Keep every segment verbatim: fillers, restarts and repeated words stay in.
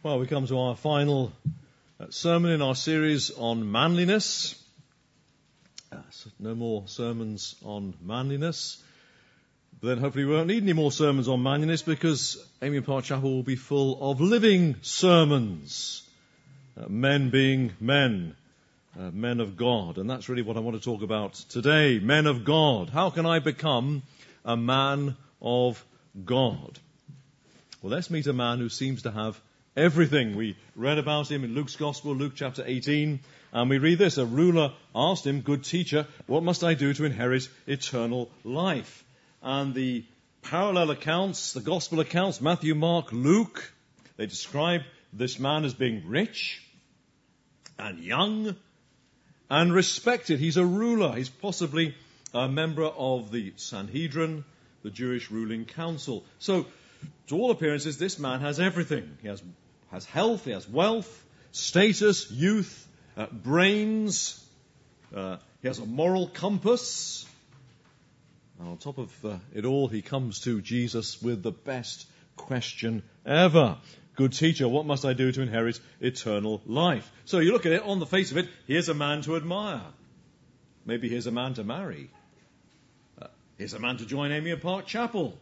Well, we come to our final uh, sermon in our series on manliness. Uh, so no more sermons on manliness. But then hopefully we won't need any more sermons on manliness, because Amy Park Chapel will be full of living sermons. Uh, men being men. Uh, men of God. And that's really what I want to talk about today. Men of God. How can I become a man of God? Well, let's meet a man who seems to have everything. We read about him in Luke's Gospel, Luke chapter eighteen, and we read this. A ruler asked him, "Good teacher, what must I do to inherit eternal life?" And the parallel accounts, the Gospel accounts, Matthew, Mark, Luke, they describe this man as being rich and young and respected. He's a ruler. He's possibly a member of the Sanhedrin, the Jewish ruling council. So, to all appearances, this man has everything. He has, has health, he has wealth, status, youth, uh, brains. Uh, he has a moral compass. And on top of uh, it all, he comes to Jesus with the best question ever. "Good teacher, what must I do to inherit eternal life?" So you look at it, on the face of it, here's a man to admire. Maybe here's a man to marry. Uh, here's a man to join Amy Park Chapel.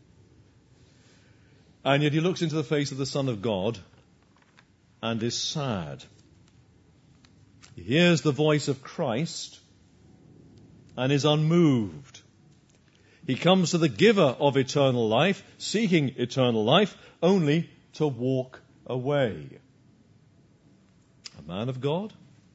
And yet he looks into the face of the Son of God and is sad. He hears the voice of Christ and is unmoved. He comes to the giver of eternal life, seeking eternal life, only to walk away. A man of God?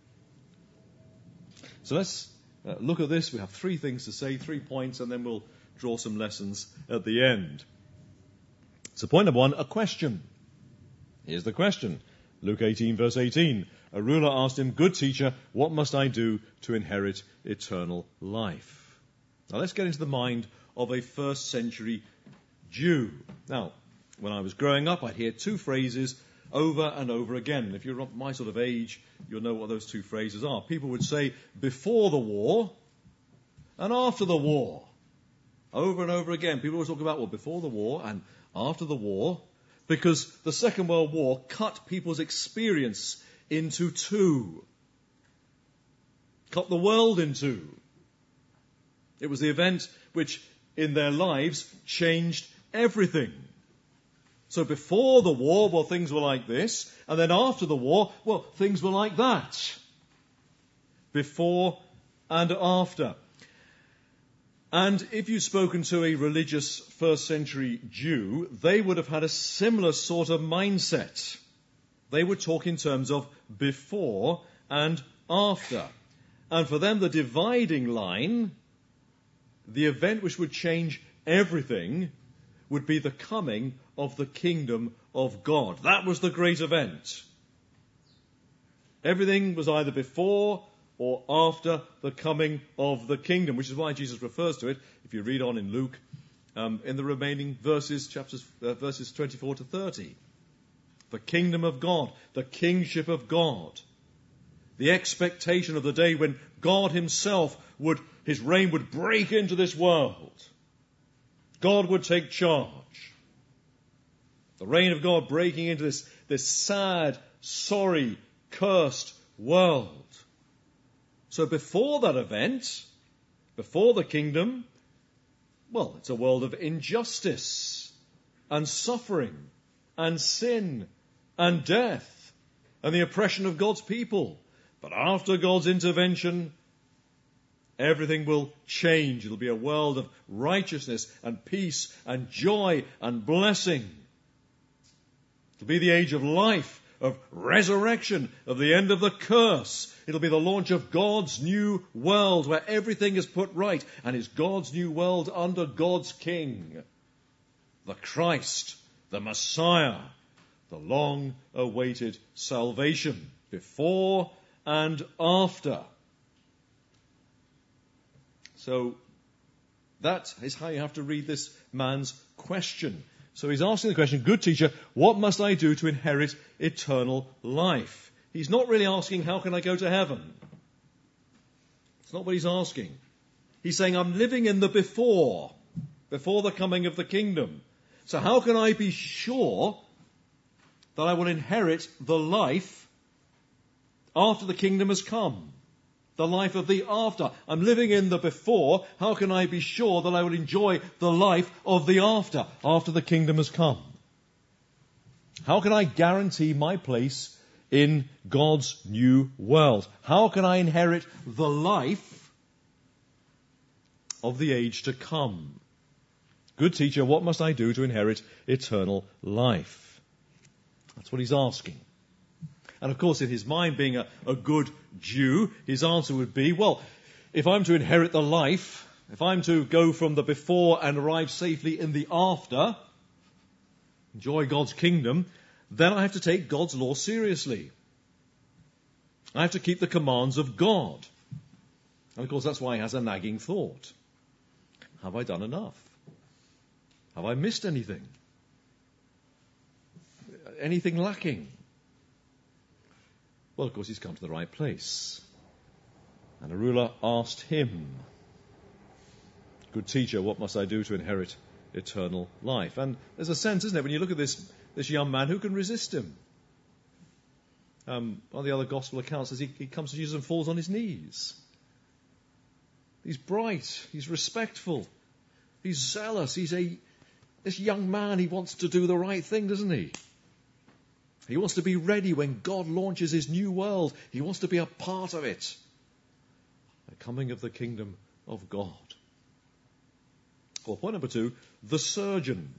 So let's uh, look at this. We have three things to say, three points, and then we'll draw some lessons at the end. So point number one, a question. Here's the question. Luke eighteen, verse eighteen. A ruler asked him, "Good teacher, what must I do to inherit eternal life?" Now let's get into the mind of a first century Jew. Now, when I was growing up, I'd hear two phrases over and over again. And if you're my sort of age, you'll know what those two phrases are. People would say, "before the war" and "after the war." Over and over again. People always talk about, well, before the war and after the war, because the Second World War cut people's experience into two. Cut the world in two. It was the event which, in their lives, changed everything. So before the war, well, things were like this. And then after the war, well, things were like that. Before and after. And if you'd spoken to a religious first century Jew, they would have had a similar sort of mindset. They would talk in terms of before and after. And for them, the dividing line, the event which would change everything, would be the coming of the kingdom of God. That was the great event. Everything was either before or after the coming of the kingdom, which is why Jesus refers to it, if you read on in Luke, um, in the remaining verses, chapters, uh, verses twenty-four to thirty. The kingdom of God, the kingship of God, the expectation of the day when God himself would, his reign would break into this world. God would take charge. The reign of God breaking into this, this sad, sorry, cursed world. So before that event, before the kingdom, well, it's a world of injustice and suffering and sin and death and the oppression of God's people. But after God's intervention, everything will change. It'll be a world of righteousness and peace and joy and blessing. It'll be the age of life, of resurrection, of the end of the curse. It'll be the launch of God's new world where everything is put right and is God's new world under God's King, the Christ, the Messiah, the long-awaited salvation, before and after. So that is how you have to read this man's question. So he's asking the question, "Good teacher, what must I do to inherit eternal life?" He's not really asking, how can I go to heaven? It's not what he's asking. He's saying, I'm living in the before, before the coming of the kingdom. So how can I be sure that I will inherit the life after the kingdom has come. The life of the after. I'm living in the before. How can I be sure that I will enjoy the life of the after, after the kingdom has come? How can I guarantee my place in God's new world? How can I inherit the life of the age to come? Good teacher, what must I do to inherit eternal life? That's what he's asking. And of course, in his mind, being a, a good Jew, his answer would be, well, if I'm to inherit the life, if I'm to go from the before and arrive safely in the after, enjoy God's kingdom, then I have to take God's law seriously. I have to keep the commands of God. And of course, that's why he has a nagging thought. Have I done enough? Have I missed anything? Anything lacking? Well, of course, he's come to the right place. And a ruler asked him, good teacher, what must I do to inherit eternal life? And there's a sense, isn't it, when you look at this, this young man, who can resist him? Um, on the other gospel accounts, says he, he comes to Jesus and falls on his knees. He's bright, he's respectful, he's zealous, he's a, this young man, he wants to do the right thing, doesn't he? He wants to be ready when God launches his new world. He wants to be a part of it. The coming of the kingdom of God. Well, point number two, the surgeon.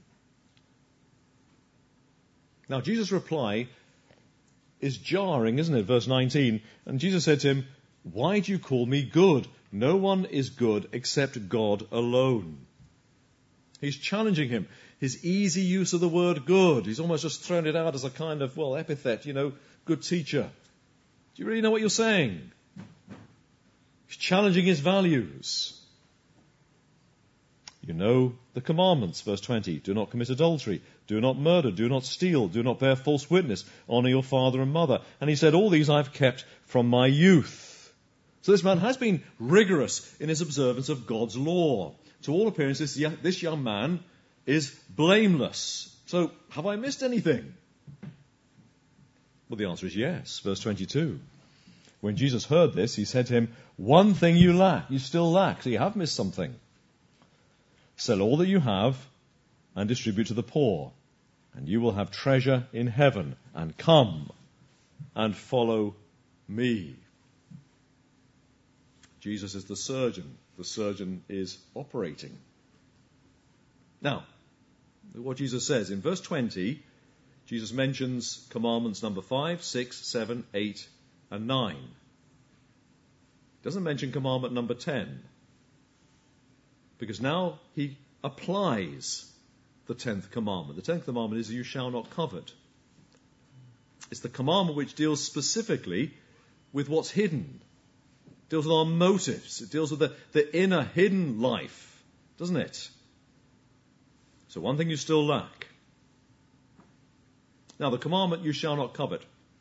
Now, Jesus' reply is jarring, isn't it? Verse nineteen. And Jesus said to him, why do you call me good? No one is good except God alone. He's challenging him. His easy use of the word good. He's almost just thrown it out as a kind of, well, epithet, you know, good teacher. Do you really know what you're saying? He's challenging his values. You know the commandments, verse twenty. Do not commit adultery. Do not murder. Do not steal. Do not bear false witness. Honor your father and mother. And he said, all these I've kept from my youth. So this man has been rigorous in his observance of God's law. To all appearances, this young man is blameless. So, have I missed anything? Well, the answer is yes. Verse twenty-two. When Jesus heard this, he said to him, one thing you lack, you still lack, so you have missed something. Sell all that you have and distribute to the poor, and you will have treasure in heaven, and come and follow me. Jesus is the surgeon. The surgeon is operating. Now, what Jesus says in verse twenty, Jesus mentions commandments number five, six, seven, eight, and nine. Doesn't mention commandment number ten. Because now he applies the tenth commandment. The tenth commandment is, you shall not covet. It's the commandment which deals specifically with what's hidden. It deals with our motives. It deals with the, the inner hidden life, doesn't it? So one thing you still lack. Now, the commandment, you shall not covet,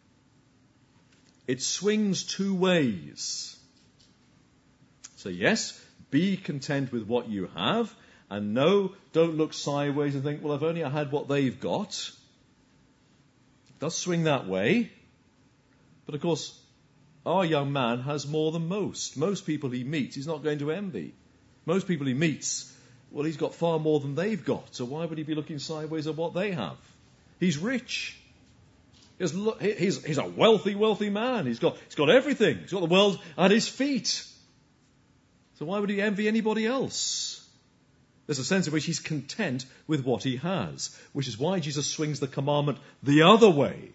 it swings two ways. So yes, be content with what you have, and no, don't look sideways and think, well, if only I had what they've got. It does swing that way. But of course, our young man has more than most. Most people he meets, he's not going to envy. Most people he meets, well, he's got far more than they've got, so why would he be looking sideways at what they have? He's rich. He's, he's, he's a wealthy, wealthy man. He's got, he's got everything. He's got the world at his feet. So why would he envy anybody else? There's a sense in which he's content with what he has, which is why Jesus swings the commandment the other way.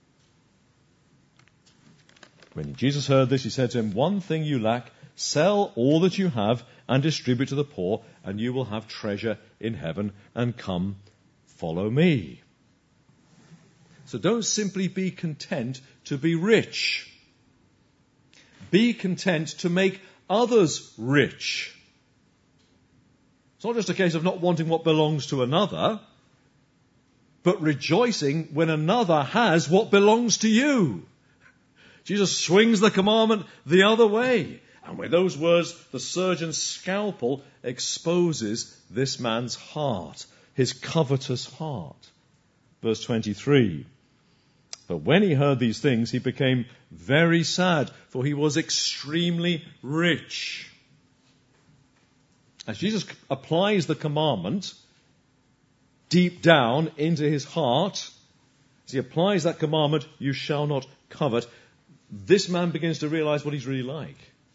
When Jesus heard this, he said to him, one thing you lack, sell all that you have and distribute to the poor, and you will have treasure in heaven, and come, follow me. So don't simply be content to be rich. Be content to make others rich. It's not just a case of not wanting what belongs to another, but rejoicing when another has what belongs to you. Jesus swings the commandment the other way. And with those words, the surgeon's scalpel exposes this man's heart, his covetous heart. Verse twenty-three. But when he heard these things, he became very sad, for he was extremely rich. As Jesus applies the commandment deep down into his heart, as he applies that commandment, you shall not covet, this man begins to realize what he's really like.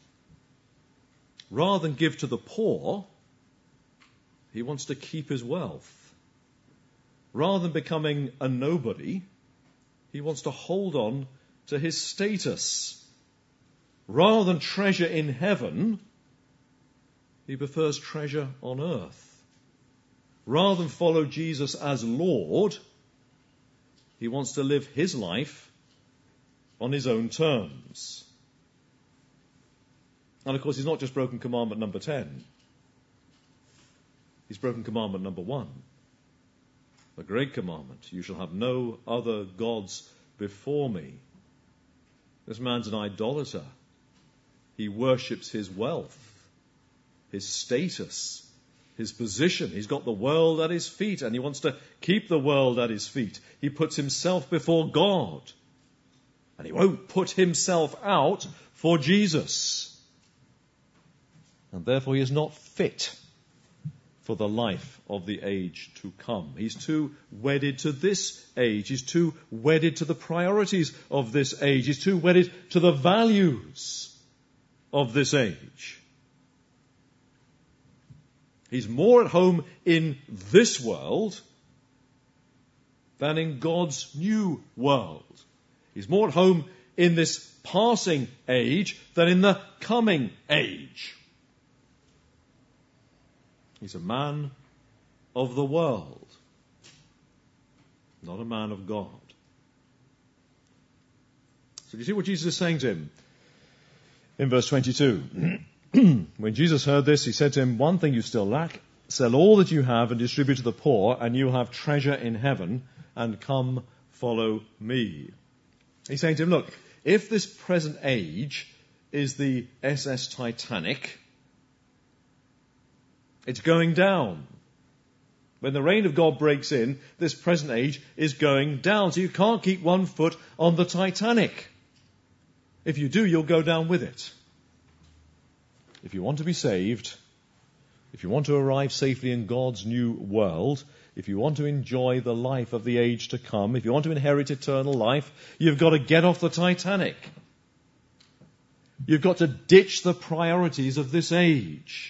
Rather than give to the poor, he wants to keep his wealth. Rather than becoming a nobody, he wants to hold on to his status. Rather than treasure in heaven, he prefers treasure on earth. Rather than follow Jesus as Lord, he wants to live his life on his own terms. And of course, he's not just broken commandment number ten. He's broken commandment number one. The great commandment, you shall have no other gods before me. This man's an idolater. He worships his wealth, his status, his position. He's got the world at his feet and he wants to keep the world at his feet. He puts himself before God and he won't put himself out for Jesus. And therefore he is not fit for the life of the age to come. He's too wedded to this age. He's too wedded to the priorities of this age. He's too wedded to the values of this age. He's more at home in this world than in God's new world. He's more at home in this passing age than in the coming age. He's a man of the world, not a man of God. So do you see what Jesus is saying to him? In verse twenty-two, when Jesus heard this, he said to him, one thing you still lack, sell all that you have and distribute to the poor, and you'll have treasure in heaven, and come follow me. He's saying to him, look, if this present age is the S S Titanic, it's going down. When the reign of God breaks in, this present age is going down. So you can't keep one foot on the Titanic. If you do, you'll go down with it. If you want to be saved, if you want to arrive safely in God's new world, if you want to enjoy the life of the age to come, if you want to inherit eternal life, you've got to get off the Titanic. You've got to ditch the priorities of this age.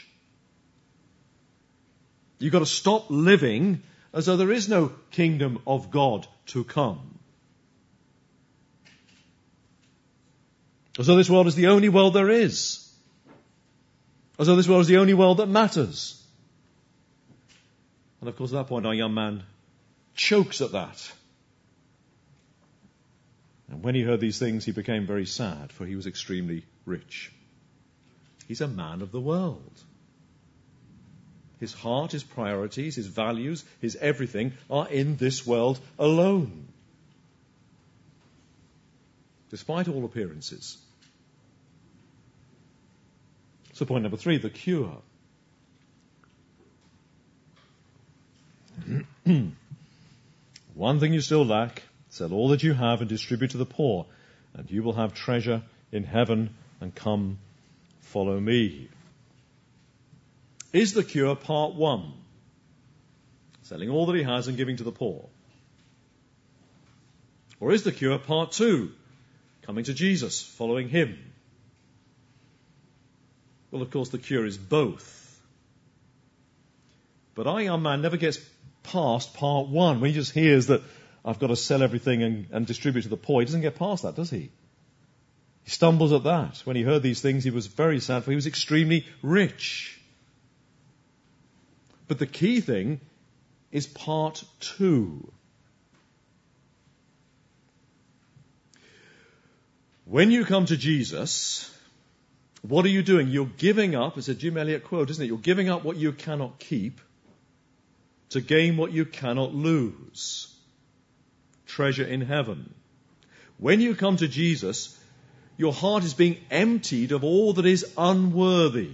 You've got to stop living as though there is no kingdom of God to come. As though this world is the only world there is. As though this world is the only world that matters. And of course at that point our young man chokes at that. And when he heard these things he became very sad, for he was extremely rich. He's a man of the world. His heart, his priorities, his values, his everything are in this world alone. Despite all appearances. So point number three, the cure. One thing you still lack, sell all that you have and distribute to the poor, and you will have treasure in heaven, and come follow me. Is the cure part one? Selling all that he has and giving to the poor. Or is the cure part two? Coming to Jesus, following him. Well, of course, the cure is both. But our young man never gets past part one. When he just hears that I've got to sell everything and, and distribute to the poor, he doesn't get past that, does he? He stumbles at that. When he heard these things, he was very sad, for he was extremely rich. But the key thing is part two. When you come to Jesus, what are you doing? You're giving up, it's a Jim Elliot quote, isn't it? You're giving up what you cannot keep to gain what you cannot lose. Treasure in heaven. When you come to Jesus, your heart is being emptied of all that is unworthy,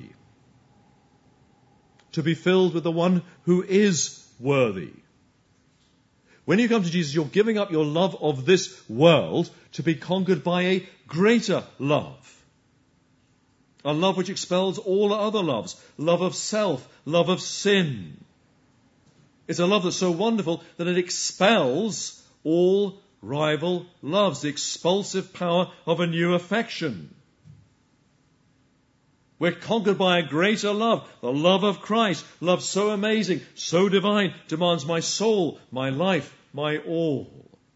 to be filled with the one who is worthy. When you come to Jesus, you're giving up your love of this world to be conquered by a greater love. A love which expels all other loves. Love of self, love of sin. It's a love that's so wonderful that it expels all rival loves, the expulsive power of a new affection. We're conquered by a greater love, the love of Christ. Love so amazing, so divine, demands my soul, my life, my all.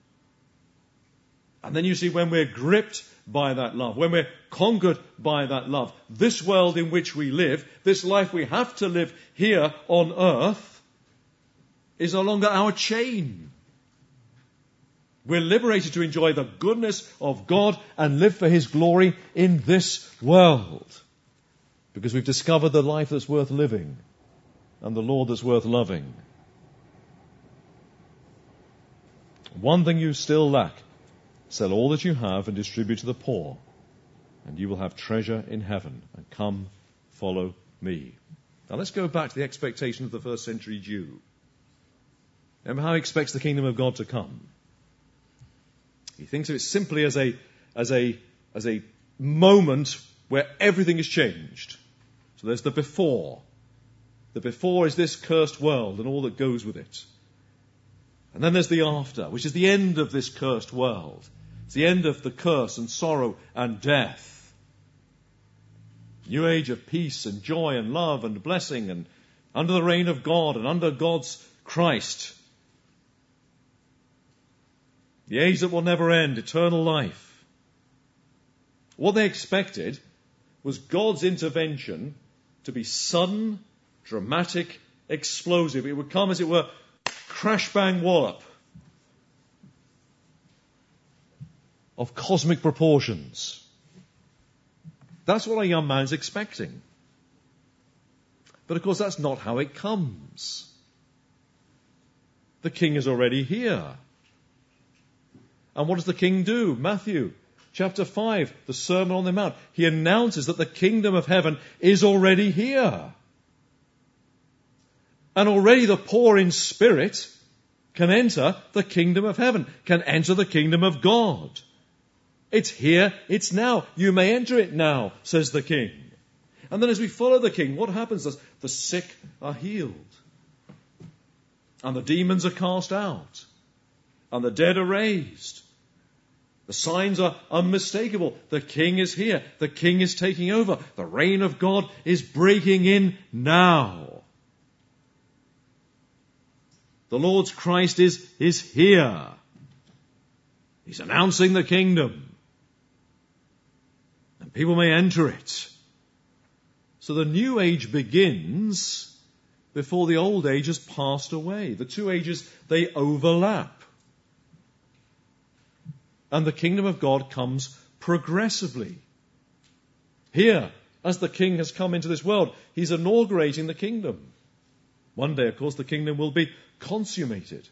And then you see, when we're gripped by that love, when we're conquered by that love, this world in which we live, this life we have to live here on earth, is no longer our chain. We're liberated to enjoy the goodness of God and live for His glory in this world. Because we've discovered the life that's worth living and the Lord that's worth loving. One thing you still lack: sell all that you have and distribute to the poor, and you will have treasure in heaven. And come, follow me. Now let's go back to the expectation of the first century Jew. Remember how he expects the kingdom of God to come. He thinks of it simply as a, as a, as a moment where everything is changed. So there's the before. The before is this cursed world and all that goes with it. And then there's the after, which is the end of this cursed world. It's the end of the curse and sorrow and death. New age of peace and joy and love and blessing, and under the reign of God and under God's Christ. The age that will never end, eternal life. What they expected was God's intervention to be sudden, dramatic, explosive. It would come, as it were, crash, bang, wallop, of cosmic proportions. That's what a young man's expecting. But of course, that's not how it comes. The king is already here. And what does the king do? Matthew chapter five, the Sermon on the Mount. He announces that the kingdom of heaven is already here. And already the poor in spirit can enter the kingdom of heaven, can enter the kingdom of God. It's here, it's now. You may enter it now, says the king. And then as we follow the king, what happens? The sick are healed. And the demons are cast out. And the dead are raised. The signs are unmistakable. The king is here. The king is taking over. The reign of God is breaking in now. The Lord's Christ is, is here. He's announcing the kingdom. And people may enter it. So the new age begins before the old age has passed away. The two ages, they overlap. And the kingdom of God comes progressively. Here, as the king has come into this world, he's inaugurating the kingdom. One day, of course, the kingdom will be consummated.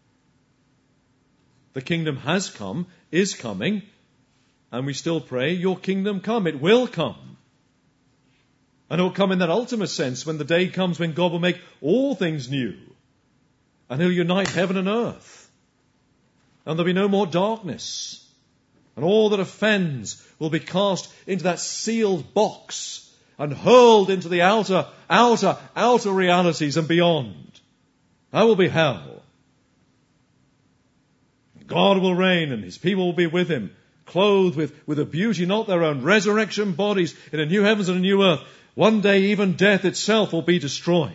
The kingdom has come, is coming, and we still pray, your kingdom come. It will come. And it will come in that ultimate sense when the day comes when God will make all things new. And he'll unite heaven and earth. And there'll be no more darkness. And all that offends will be cast into that sealed box and hurled into the outer, outer, outer realities and beyond. That will be hell. God will reign and his people will be with him, clothed with, with a beauty not their own, resurrection bodies in a new heavens and a new earth. One day even death itself will be destroyed.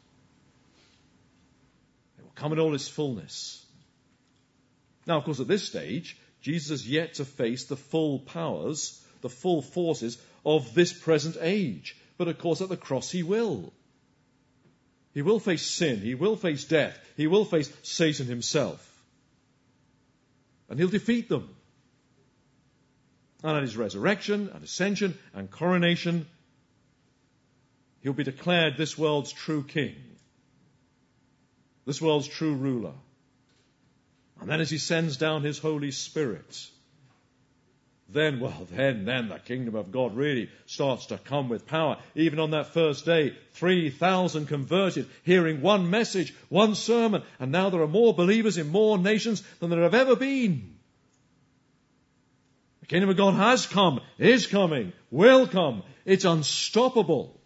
It will come in all its fullness. Now, of course, at this stage, Jesus has yet to face the full powers, the full forces of this present age. But, of course, at the cross he will. He will face sin. He will face death. He will face Satan himself. And he'll defeat them. And at his resurrection and ascension and coronation, he'll be declared this world's true king, this world's true ruler. And then as he sends down his Holy Spirit, then, well, then, then the kingdom of God really starts to come with power. Even on that first day, three thousand converted, hearing one message, one sermon, and now there are more believers in more nations than there have ever been. The kingdom of God has come, is coming, will come. It's unstoppable.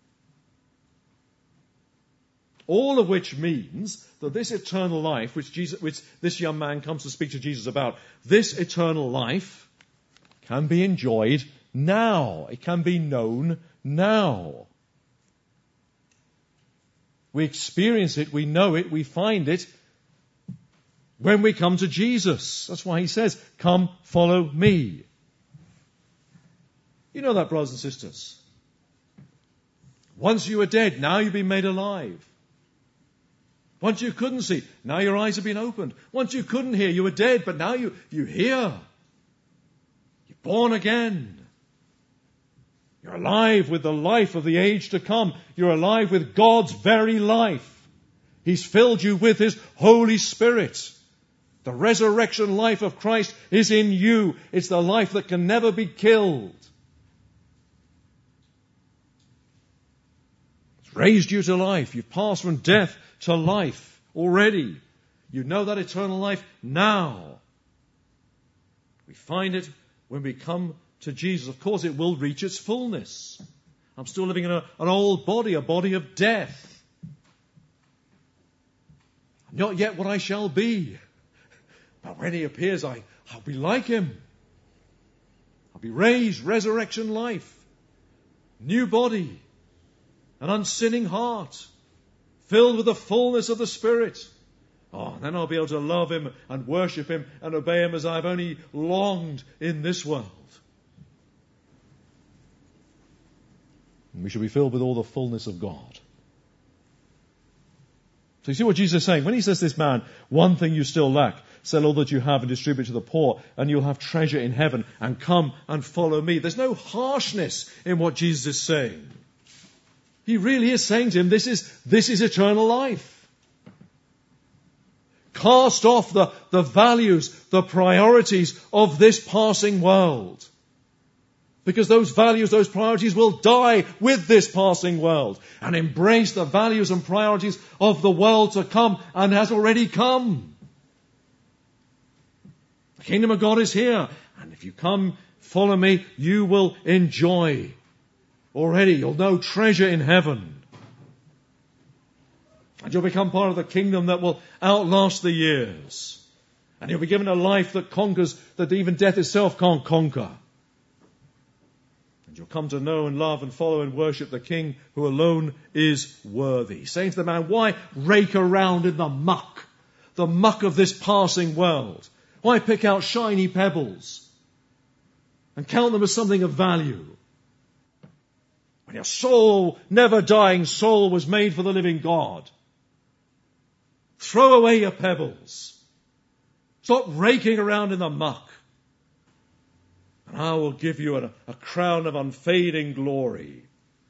All of which means that this eternal life, which Jesus, which this young man comes to speak to Jesus about, this eternal life can be enjoyed now. It can be known now. We experience it, we know it, we find it when we come to Jesus. That's why he says, come follow me. You know that, brothers and sisters. Once you were dead, now you've been made alive. Once you couldn't see, now your eyes have been opened. Once you couldn't hear, you were dead, but now you, you hear. You're born again. You're alive with the life of the age to come. You're alive with God's very life. He's filled you with His Holy Spirit. The resurrection life of Christ is in you. It's the life that can never be killed. It's raised you to life. You've passed from death to life already. You know that eternal life now. We find it when we come to Jesus. Of course, it will reach its fullness. I'm still living in a, an old body, a body of death. Not yet what I shall be. But when He appears, I, I'll be like Him. I'll be raised, resurrection life, new body, an unsinning heart, filled with the fullness of the Spirit. Oh, then I'll be able to love Him and worship Him and obey Him as I've only longed in this world. And we shall be filled with all the fullness of God. So you see what Jesus is saying? When He says this man, one thing you still lack, sell all that you have and distribute to the poor, and you'll have treasure in heaven, and come and follow me. There's no harshness in what Jesus is saying. He really is saying to him, this is, this is eternal life. Cast off the, the values, the priorities of this passing world. Because those values, those priorities will die with this passing world. And embrace the values and priorities of the world to come and has already come. The kingdom of God is here. And if you come, follow me, you will enjoy. Already, you'll know treasure in heaven. And you'll become part of the kingdom that will outlast the years. And you'll be given a life that conquers, that even death itself can't conquer. And you'll come to know and love and follow and worship the King who alone is worthy. Saying to the man, why rake around in the muck? The muck of this passing world. Why pick out shiny pebbles and count them as something of value? When your soul, never dying soul, was made for the living God. Throw away your pebbles. Stop raking around in the muck. And I will give you a, a crown of unfading glory.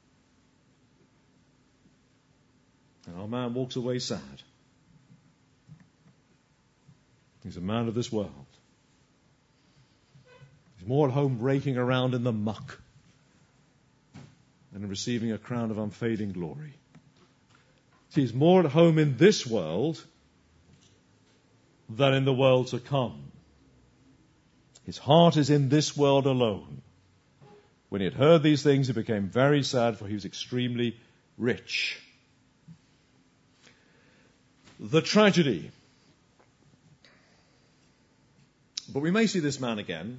And our man walks away sad. He's a man of this world. He's more at home raking around in the muck than receiving a crown of unfading glory. See, he's more at home in this world than in the world to come. His heart is in this world alone. When he had heard these things, he became very sad, for he was extremely rich. The tragedy. But we may see this man again.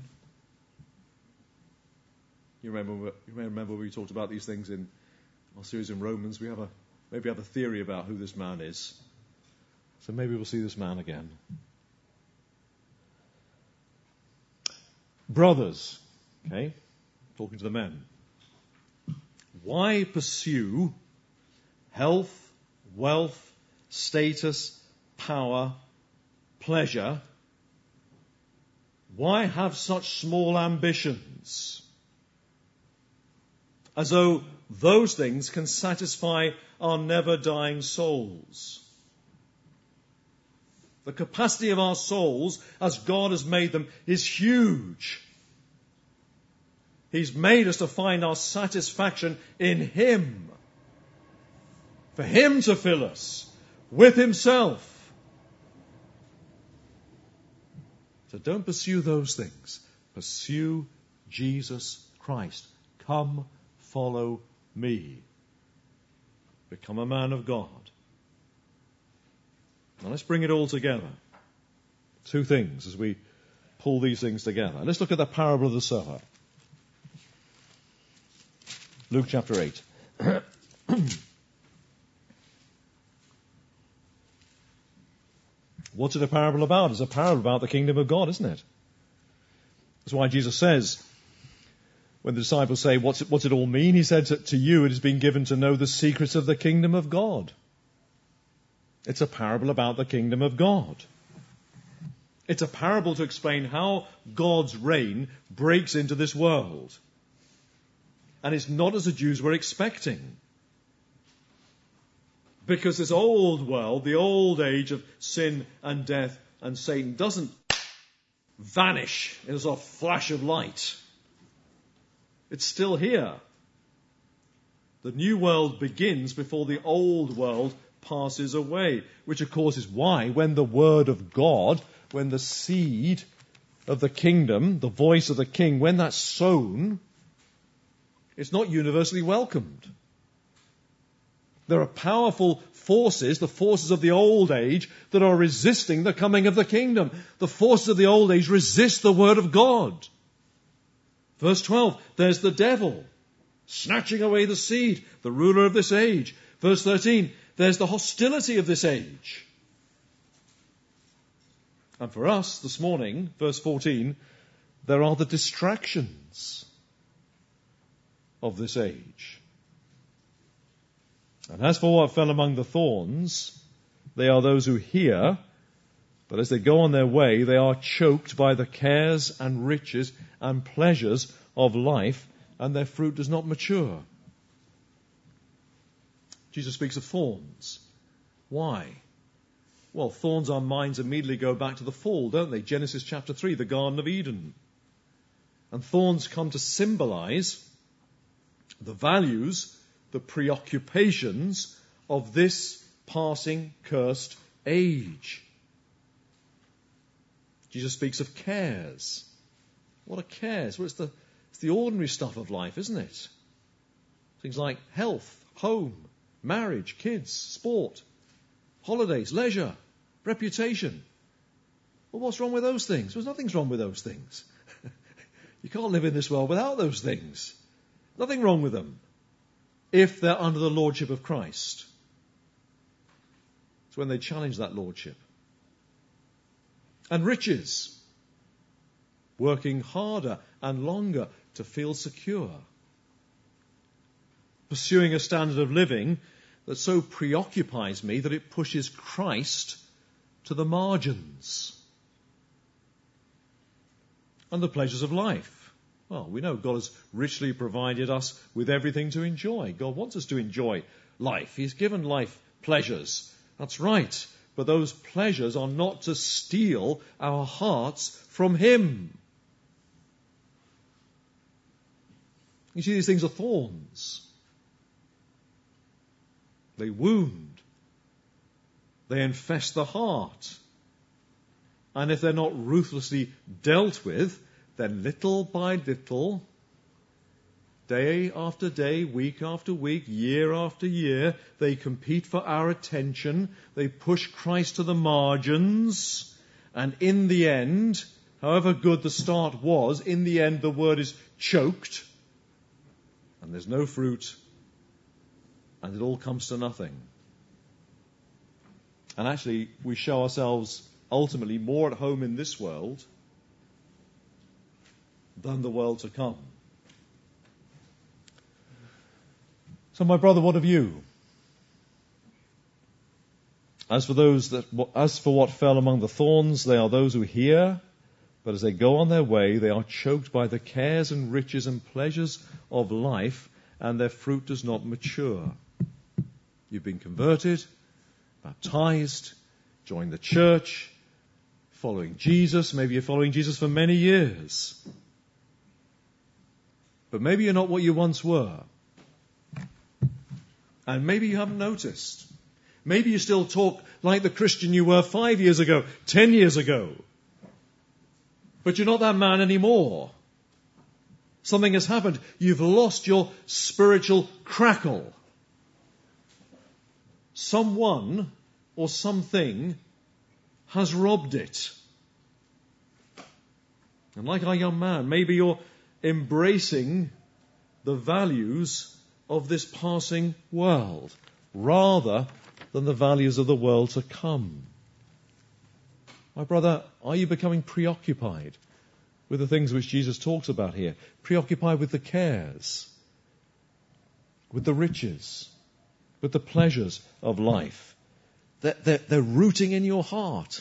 You remember, you may remember we talked about these things in our series in Romans. We have a maybe have a theory about who this man is. So maybe we'll see this man again. Brothers, okay, talking to the men. Why pursue health, wealth, status, power, pleasure? Why have such small ambitions? As though those things can satisfy our never-dying souls. The capacity of our souls, as God has made them, is huge. He's made us to find our satisfaction in Him. For Him to fill us with Himself. So don't pursue those things. Pursue Jesus Christ. Come, follow me. Become a man of God. Now let's bring it all together. Two things as we pull these things together. Let's look at the parable of the sower. Luke chapter eight. What's it a parable about? It's a parable about the kingdom of God, isn't it? That's why Jesus says, when the disciples say, what's it, what's it all mean? He said, to, to you it has been given to know the secrets of the kingdom of God. It's a parable about the kingdom of God. It's a parable to explain how God's reign breaks into this world. And it's not as the Jews were expecting. Because this old world, the old age of sin and death and Satan, doesn't vanish in a sort of flash of light. It's still here. The new world begins before the old world passes away, which of course is why when the word of God, when the seed of the kingdom, the voice of the king, when that's sown, it's not universally welcomed. There are powerful forces, the forces of the old age, that are resisting the coming of the kingdom. The forces of the old age resist the word of God. Verse twelve, there's the devil, snatching away the seed, the ruler of this age. Verse thirteen, there's the hostility of this age. And for us this morning, verse fourteen, there are the distractions of this age. And as for what fell among the thorns, they are those who hear, but as they go on their way, they are choked by the cares and riches and pleasures of life, and their fruit does not mature. Jesus speaks of thorns. Why? Well, thorns, our minds immediately go back to the fall, don't they? Genesis chapter three, the Garden of Eden. And thorns come to symbolize the values, the preoccupations of this passing cursed age. Jesus speaks of cares. What are cares? Well, it's the, it's the ordinary stuff of life, isn't it? Things like health, home, marriage, kids, sport, holidays, leisure, reputation. Well, what's wrong with those things? Well, nothing's wrong with those things. You can't live in this world without those things. Nothing wrong with them, if they're under the lordship of Christ. It's when they challenge that lordship. And riches, working harder and longer to feel secure. Pursuing a standard of living that so preoccupies me that it pushes Christ to the margins. And the pleasures of life. Well, we know God has richly provided us with everything to enjoy. God wants us to enjoy life. He's given life pleasures. That's right. But those pleasures are not to steal our hearts from Him. You see, these things are thorns. They wound. They infest the heart. And if they're not ruthlessly dealt with, then little by little, day after day, week after week, year after year, they compete for our attention. They push Christ to the margins. And in the end, however good the start was, in the end the word is choked. And there's no fruit. And it all comes to nothing. And actually, we show ourselves ultimately more at home in this world than the world to come. So, my brother, what of you? As for those that, as for what fell among the thorns, they are those who hear, but as they go on their way, they are choked by the cares and riches and pleasures of life, and their fruit does not mature. You've been converted, baptized, joined the church, following Jesus. Maybe you're following Jesus for many years. But maybe you're not what you once were. And maybe you haven't noticed. Maybe you still talk like the Christian you were five years ago, ten years ago. But you're not that man anymore. Something has happened. You've lost your spiritual crackle. Someone or something has robbed it. And like our young man, maybe you're embracing the values of this passing world rather than the values of the world to come. My brother, are you becoming preoccupied with the things which Jesus talks about here? Preoccupied with the cares, with the riches, with the pleasures of life. They're, they're, they're rooting in your heart.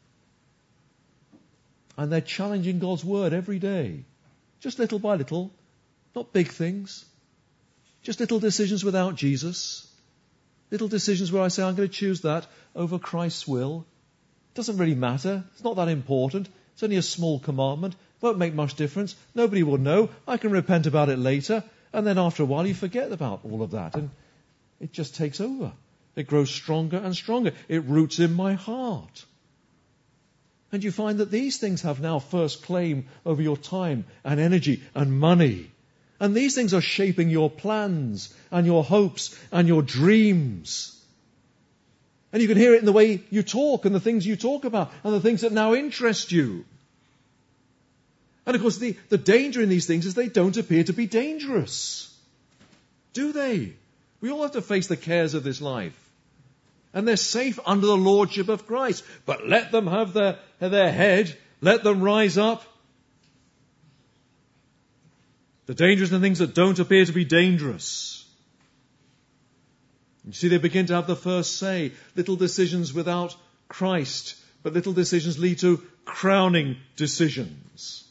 And they're challenging God's word every day. Just little by little. Not big things. Just little decisions without Jesus. Little decisions where I say, I'm going to choose that over Christ's will. It doesn't really matter. It's not that important. It's only a small commandment. Won't make much difference. Nobody will know. I can repent about it later. And then after a while you forget about all of that. And it just takes over. It grows stronger and stronger. It roots in my heart. And you find that these things have now first claim over your time and energy and money. And these things are shaping your plans and your hopes and your dreams. And you can hear it in the way you talk and the things you talk about and the things that now interest you. And of course the, the danger in these things is they don't appear to be dangerous. Do they? We all have to face the cares of this life. And they're safe under the lordship of Christ. But let them have their, their head. Let them rise up. The danger is in the things that don't appear to be dangerous. You see, they begin to have the first say. Little decisions without Christ. But little decisions lead to crowning decisions.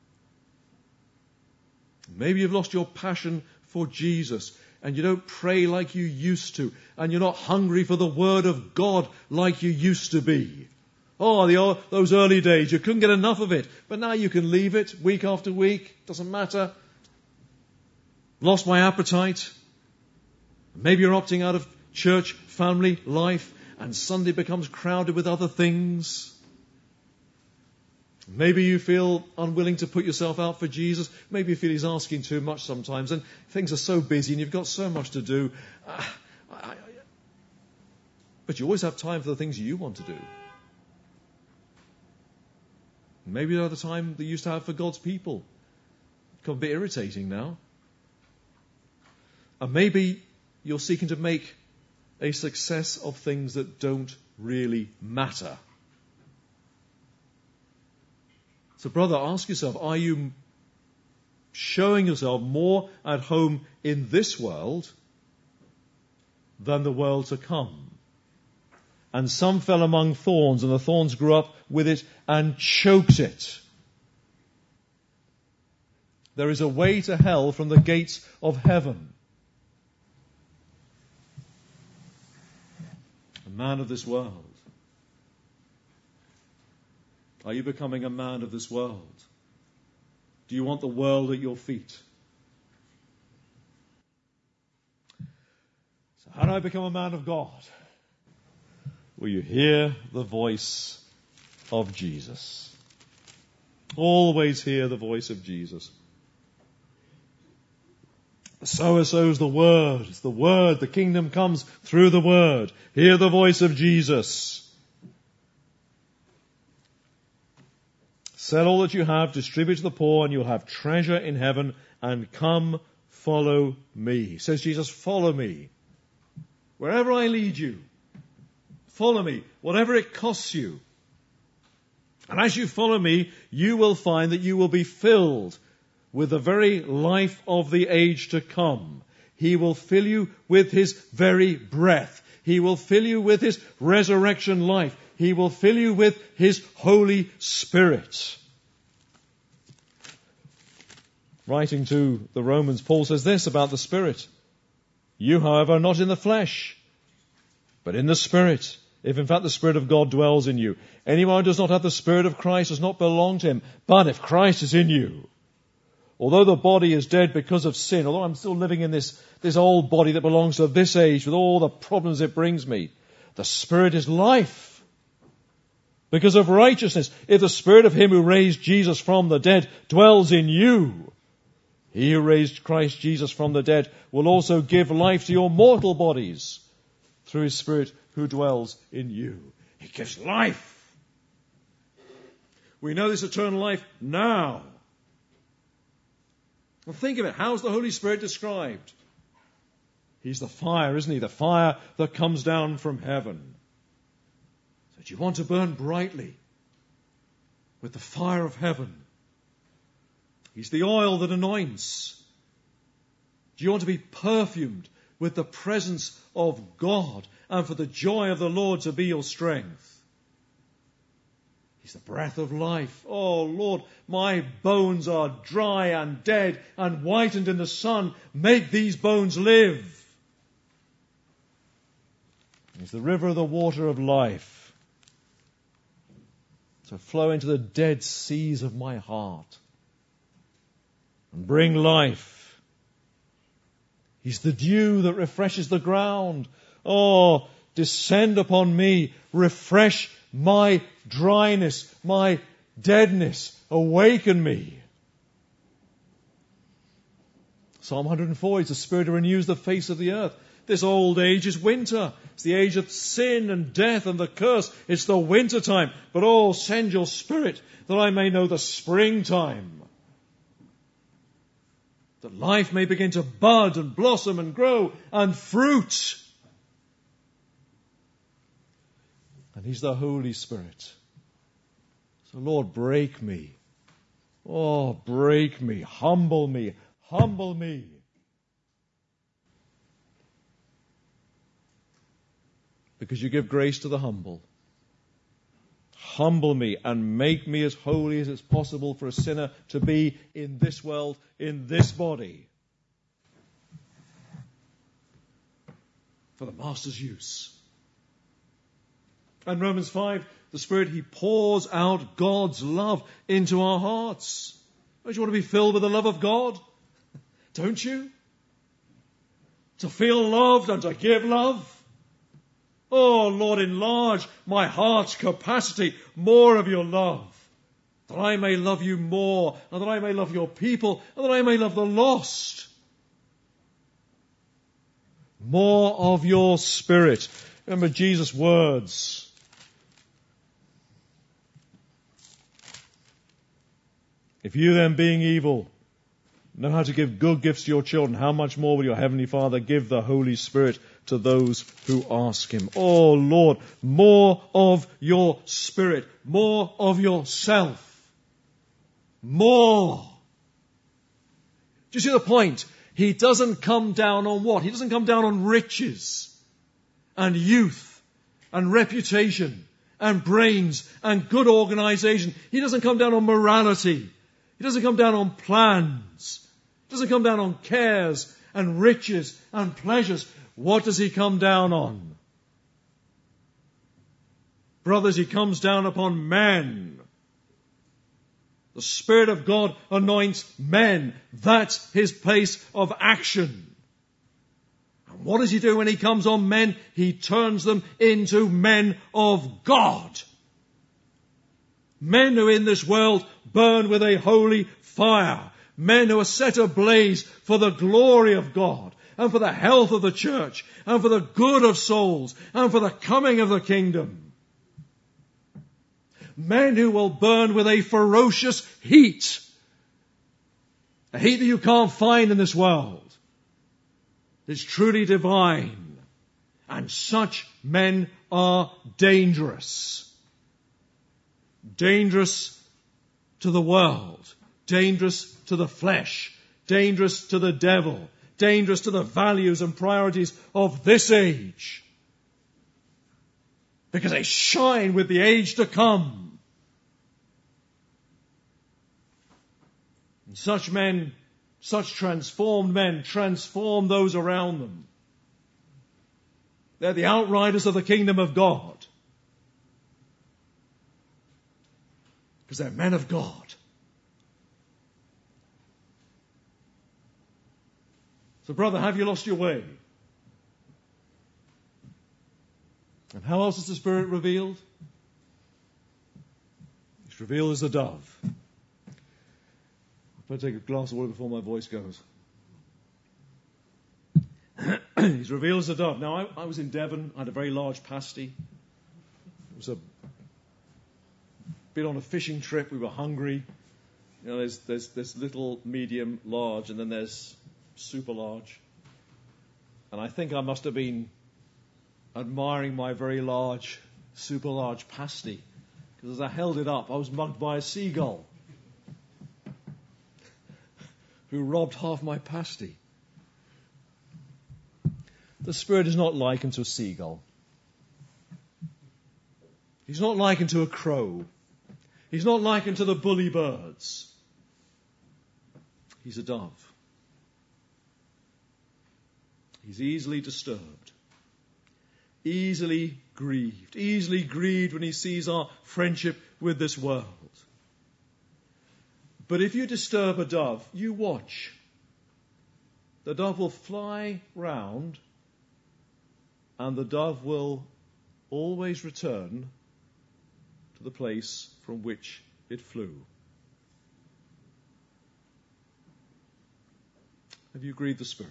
Maybe you've lost your passion for Jesus. And you don't pray like you used to. And you're not hungry for the Word of God like you used to be. Oh, the, those early days, you couldn't get enough of it. But now you can leave it week after week. Doesn't matter. Lost my appetite. Maybe you're opting out of church, family, life. And Sunday becomes crowded with other things. Maybe you feel unwilling to put yourself out for Jesus. Maybe you feel he's asking too much sometimes. And things are so busy and you've got so much to do. Uh, I, I, but you always have time for the things you want to do. Maybe you have the time that you used to have for God's people. It's become a bit irritating now. And maybe you're seeking to make a success of things that don't really matter. So brother, ask yourself, are you showing yourself more at home in this world than the world to come? And some fell among thorns, and the thorns grew up with it and choked it. There is a way to hell from the gates of heaven. A man of this world. Are you becoming a man of this world? Do you want the world at your feet? So how do I become a man of God? Will you hear the voice of Jesus? Always hear the voice of Jesus. The sower sows the word. It's the word. The kingdom comes through the word. Hear the voice of Jesus. Sell all that you have, distribute to the poor, and you'll have treasure in heaven, and come follow me. Says Jesus, follow me. Wherever I lead you, follow me, whatever it costs you. And as you follow me, you will find that you will be filled with the very life of the age to come. He will fill you with his very breath. He will fill you with his resurrection life. He will fill you with his Holy Spirit. Writing to the Romans, Paul says this about the Spirit. You, however, are not in the flesh, but in the Spirit, if in fact the Spirit of God dwells in you. Anyone who does not have the Spirit of Christ does not belong to him. But if Christ is in you, Although the body is dead because of sin, although I'm still living in this, this old body that belongs to this age with all the problems it brings me, the Spirit is life because of righteousness. If the Spirit of Him who raised Jesus from the dead dwells in you, He who raised Christ Jesus from the dead will also give life to your mortal bodies through His Spirit who dwells in you. He gives life. We know this eternal life now. Well, think of it. How's the Holy Spirit described? He's the fire, isn't He? The fire that comes down from heaven. So do you want to burn brightly with the fire of heaven? He's the oil that anoints. Do you want to be perfumed with the presence of God and for the joy of the Lord to be your strength? He's the breath of life. Oh, Lord, my bones are dry and dead and whitened in the sun. Make these bones live. He's the river of the water of life to flow into the dead seas of my heart and bring life. He's the dew that refreshes the ground. Oh, descend upon me, refresh my dryness, my deadness, awaken me. Psalm one hundred four is the Spirit who renews the face of the earth. This old age is winter. It's the age of sin and death and the curse. It's the winter time. But oh, send your Spirit that I may know the springtime. That life may begin to bud and blossom and grow and fruit. And He's the Holy Spirit. So Lord, break me. Oh, break me. Humble me. Humble me. Because you give grace to the humble. Humble me and make me as holy as it's possible for a sinner to be in this world, in this body. For the Master's use. And Romans five, the Spirit, He pours out God's love into our hearts. Don't you want to be filled with the love of God? Don't you? To feel loved and to give love? Oh, Lord, enlarge my heart's capacity, more of your love, that I may love you more, and that I may love your people, and that I may love the lost. More of your Spirit. Remember Jesus' words. If you then, being evil, know how to give good gifts to your children, how much more will your Heavenly Father give the Holy Spirit to those who ask Him? Oh, Lord, more of your Spirit, more of yourself, more. Do you see the point? He doesn't come down on what? He doesn't come down on riches and youth and reputation and brains and good organization. He doesn't come down on morality. He doesn't come down on plans. He doesn't come down on cares and riches and pleasures. What does He come down on? Brothers, He comes down upon men. The Spirit of God anoints men. That's His place of action. And what does He do when He comes on men? He turns them into men of God. Men who in this world burn with a holy fire. Men who are set ablaze for the glory of God and for the health of the church and for the good of souls and for the coming of the kingdom. Men who will burn with a ferocious heat. A heat that you can't find in this world. It's truly divine. And such men are dangerous. Dangerous to the world. Dangerous to the flesh. Dangerous to the devil. Dangerous to the values and priorities of this age. Because they shine with the age to come. And such men, such transformed men, transform those around them. They're the outriders of the kingdom of God. Because they're men of God. So, brother, have you lost your way? And how else is the Spirit revealed? It's revealed as a dove. I'll take a glass of water before my voice goes. He's revealed as a dove. Now, I, I was in Devon. I had a very large pasty. It was a been on a fishing trip. We were hungry. You know, there's there's there's little, medium, large, and then there's super large. And I think I must have been admiring my very large, super large pasty, because as I held it up, I was mugged by a seagull who robbed half my pasty. The Spirit is not likened to a seagull. He's not likened to a crow. He's not likened to the bully birds. He's a dove. He's easily disturbed, easily grieved, easily grieved when he sees our friendship with this world. But if you disturb a dove, you watch. The dove will fly round, and the dove will always return to the place from which it flew. Have you grieved the Spirit?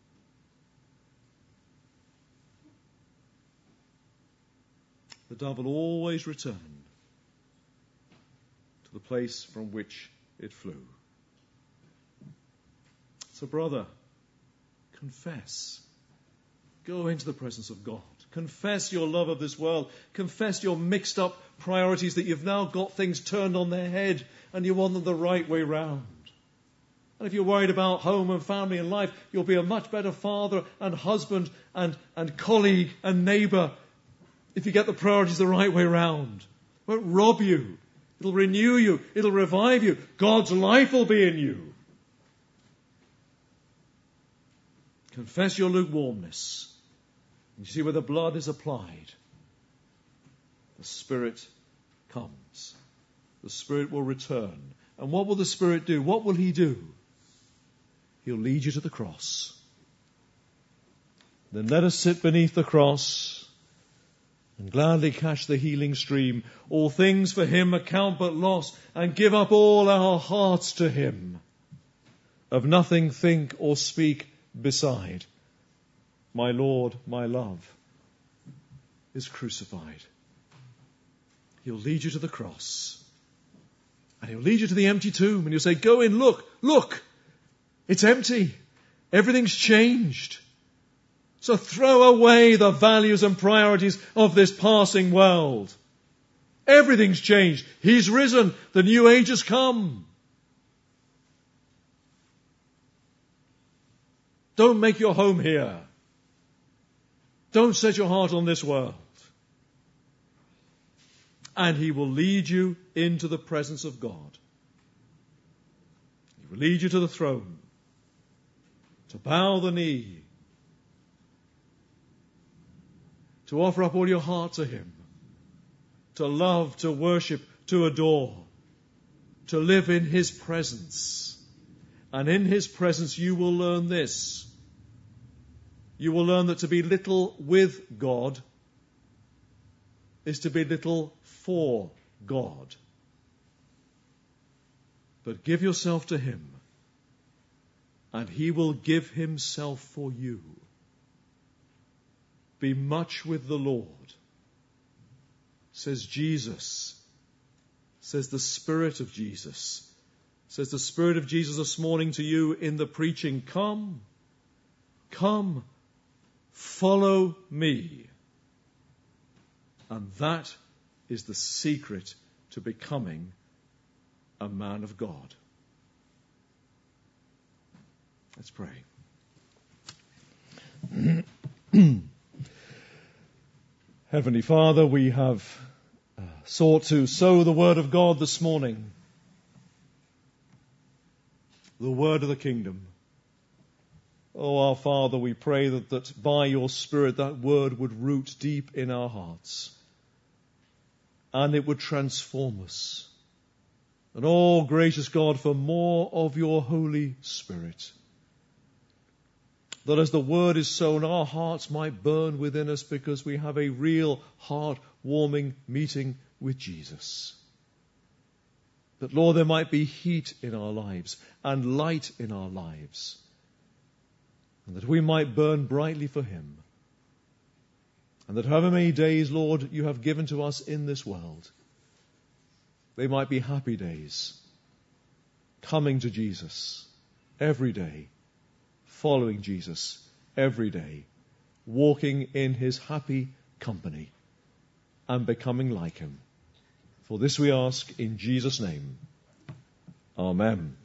The dove will always return to the place from which it flew. So, brother, confess. Go into the presence of God. Confess your love of this world. Confess your mixed up priorities, that you've now got things turned on their head and you want them the right way round. And if you're worried about home and family and life, you'll be a much better father and husband and, and colleague and neighbour if you get the priorities the right way round. It won't rob you. It'll renew you. It'll revive you. God's life will be in you. Confess your lukewarmness. You see, where the blood is applied, the Spirit comes. The Spirit will return. And what will the Spirit do? What will He do? He'll lead you to the cross. Then let us sit beneath the cross and gladly catch the healing stream. All things for Him account but loss, and give up all our hearts to Him. Of nothing think or speak beside. My Lord, my love, is crucified. He'll lead you to the cross. And He'll lead you to the empty tomb. And He'll say, go in, look, look. It's empty. Everything's changed. So throw away the values and priorities of this passing world. Everything's changed. He's risen. The new age has come. Don't make your home here. Don't set your heart on this world. And He will lead you into the presence of God. He will lead you to the throne, to bow the knee, to offer up all your heart to Him, to love, to worship, to adore, to live in His presence. And in His presence you will learn this. You will learn that to be little with God is to be little for God. But give yourself to Him, and He will give Himself for you. Be much with the Lord, says Jesus, says the Spirit of Jesus, says the Spirit of Jesus this morning to you in the preaching, come, come, follow me. And that is the secret to becoming a man of God. Let's pray. Heavenly Father, we have uh, sought to sow the word of God this morning, the word of the kingdom. Oh, our Father, we pray that, that by your Spirit that word would root deep in our hearts and it would transform us. And oh, gracious God, for more of your Holy Spirit. that as the word is sown, our hearts might burn within us because we have a real heart-warming meeting with Jesus. That, Lord, there might be heat in our lives and light in our lives, and that we might burn brightly for him. And that however many days, Lord, you have given to us in this world, they might be happy days, coming to Jesus every day, following Jesus every day, walking in his happy company, and becoming like him. For this we ask in Jesus' name. Amen.